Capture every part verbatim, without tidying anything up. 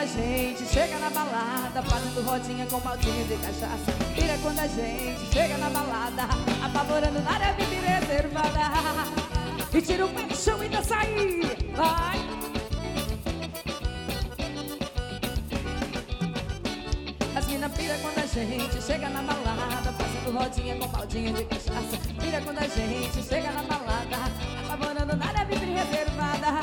a gente chega na balada, fazendo rodinha com baldinho de cachaça. Pira quando a gente chega na balada, apavorando na área V I P reservada. E tira o pé do chão e dança aí, vai. As mina pira quando a gente chega na balada, fazendo rodinha com baldinho de cachaça. Pira quando a gente chega na balada, apavorando na área V I P reservada.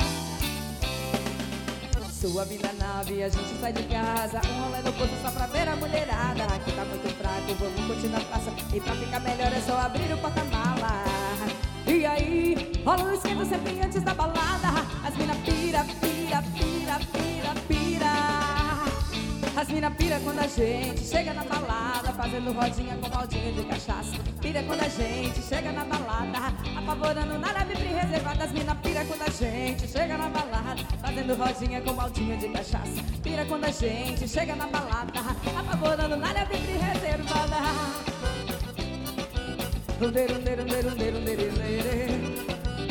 Suave na nave, a gente sai de casa, um rolê no posto só pra ver a mulherada. Aqui tá muito fraco, vamos curtir na praça, e pra ficar melhor é só abrir o porta-mala. E aí, rola um esquenta sempre antes da balada. As mina pira, pira, pira, pira, pira. As mina pira quando a gente chega na balada, fazendo rodinha com baldinho de cachaça. Pira quando a gente chega na balada, apavorando na área V I P reservada. As mina pira quando a gente chega na balada, fazendo rodinha com baldinho de cachaça. Pira quando a gente chega na balada, apavorando na área V I P reservada. Runde, runde, runde, runde, runde, runde.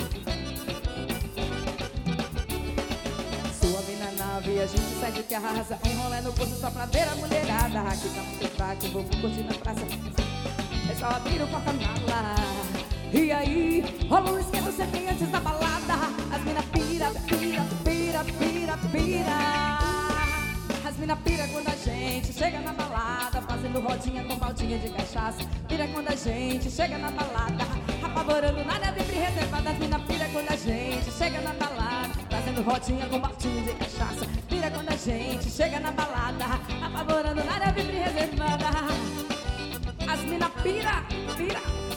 Suave na nave, a gente sai de casa, um rolê no posto só pra ver a mulherada. Aqui tá muito fraco, vamos curtir na praça, é só abrir o porta-mala. E aí, rola um esquema sempre antes da balada. As mina pira, pira, pira, pira, pira. As mina pira quando a gente chega na balada, fazendo rodinha com baldinha de cachaça. Pira quando a gente chega na balada, apavorando na área V I P reservada. As mina pira quando a gente chega na balada, fazendo rodinha com baldinha de cachaça. Pira quando a gente chega na balada, apavorando na área V I P reservada. As mina pira, pira.